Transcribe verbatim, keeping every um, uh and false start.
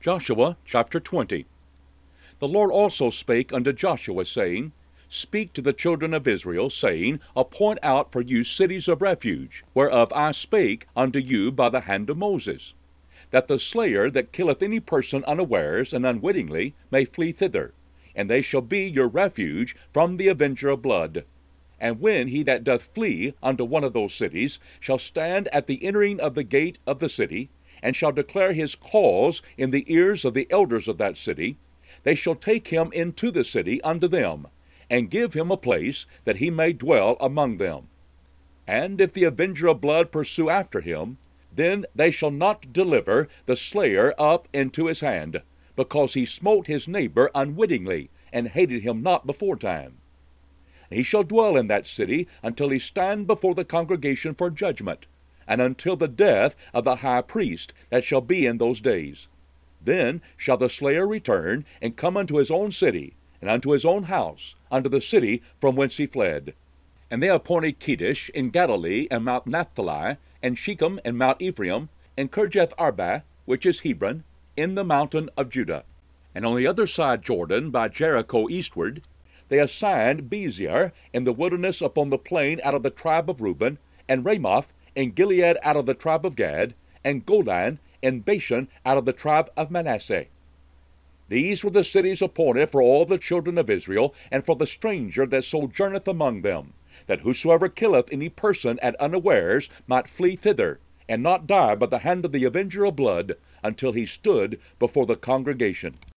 Joshua chapter twenty. The Lord also spake unto Joshua, saying, Speak to the children of Israel, saying, Appoint out for you cities of refuge, whereof I spake unto you by the hand of Moses, that the slayer that killeth any person unawares and unwittingly may flee thither, and they shall be your refuge from the avenger of blood. And when he that doth flee unto one of those cities shall stand at the entering of the gate of the city, and shall declare his cause in the ears of the elders of that city, they shall take him into the city unto them, and give him a place that he may dwell among them. And if the avenger of blood pursue after him, then they shall not deliver the slayer up into his hand, because he smote his neighbor unwittingly, and hated him not beforetime. He shall dwell in that city until he stand before the congregation for judgment, and until the death of the high priest that shall be in those days. Then shall the slayer return, and come unto his own city, and unto his own house, unto the city from whence he fled. And they appointed Kedesh in Galilee, and Mount Naphtali, and Shechem, and Mount Ephraim, and Kirjath Arba, which is Hebron, in the mountain of Judah. And on the other side Jordan, by Jericho eastward, they assigned Bezer in the wilderness upon the plain out of the tribe of Reuben, and Ramoth in Gilead out of the tribe of Gad, and Golan in Bashan out of the tribe of Manasseh. These were the cities appointed for all the children of Israel, and for the stranger that sojourneth among them, that whosoever killeth any person at unawares might flee thither, and not die by the hand of the avenger of blood, until he stood before the congregation.